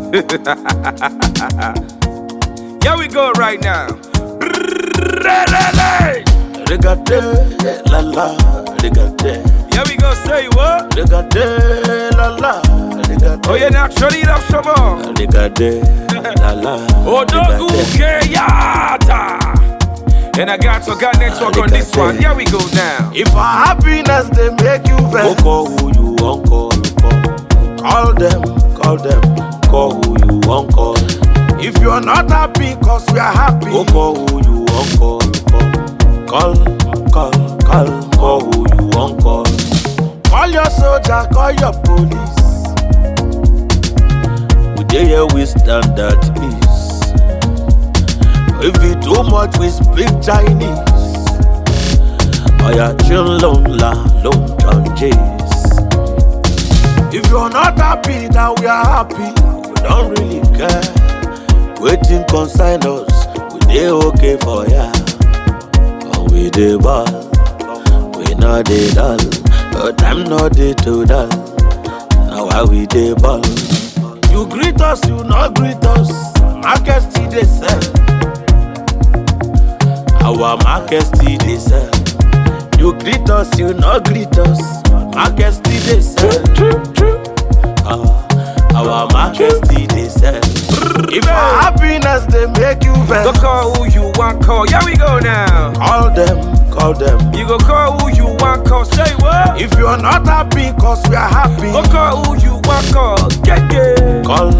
Here we go right now. Regate, la la, regate. Here we go, say what? Regate, la la, regate. Oh yeah, now turn it up some more. Regate, la la. Odogu Keyata. And I got network on this one. Here we go now. If our happiness they make you vex, call who you want call. Call them, call who you want call. If you're not happy, cause we are happy, call who you want call. Call who you want call. Call your soldier, call your police. We dey here we stand at ease. If we too much we speak Chinese. Oh yeah, chill long la long John Jays. If you're not happy, then we are happy. We don't really care. Waiting consign us, we dey okay for ya. And we dey ball, we not dey dull. But time not dey too dull. Now why we dey ball? You greet us, you not greet us. Market still dey sell. Our market still dey sell. You greet us, you not greet us. Market still dey sell. Our market still dey sell. If our happiness they make you vex, Go call who you want call. Here we go now. call them. You go call who you want call. Say what? If you're not happy, cause we are happy, Go call who you want call. Get it. call.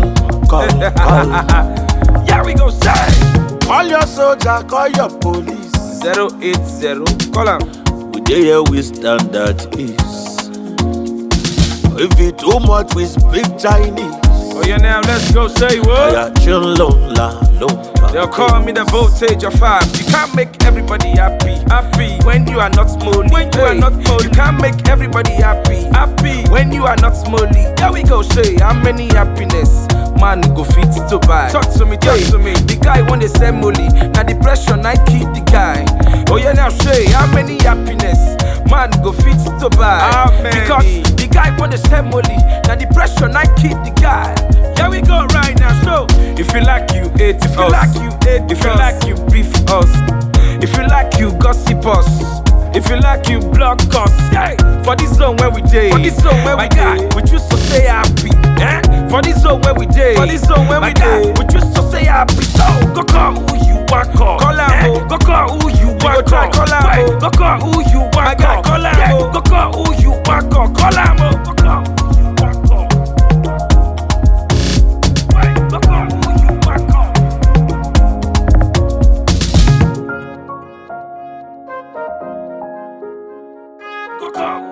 Here we go. Say Call your soldier, call your police. 080. Call him. We dey here we stand at ease. If we too much we speak Chinese. Oh yeah, now let's go. Say Oh what? yeah, chill long la long. They'll call me the voltage of 5. You can't make everybody happy when you are not smolly. You can't make everybody happy when you are not smolly. Here we go, say how many happiness man go fit to buy. Talk to me. The guy want to sell molly. Now depression I keep the guy. Oh yeah, now say how many happiness man go fit to buy. Because the guy want to sell molly. Now depression I keep the guy. Here we go right now. So if you like you hate, if you like you hate, if you like you beef us, if you like you gossip us, if you like you block us. Yeah. For this zone where we day, for this zone where we day, we choose to stay happy. Eh? For this zone where we day, for this zone where we day, we choose to stay happy. So go call who you want call. Call him. Go call who you want call. Call him. Go call who you want call. Call him. Go call who you want call. Call him. Go call who you want call. Go call who you want call. Go call.